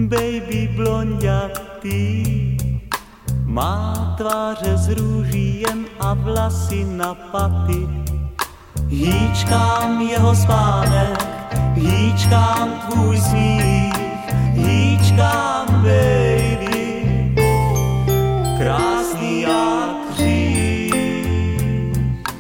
baby blonďatý. Má tváře z růží jen a vlasy na paty. Hýčkám jeho spánek, hýčkám tvůj smích, hýčkám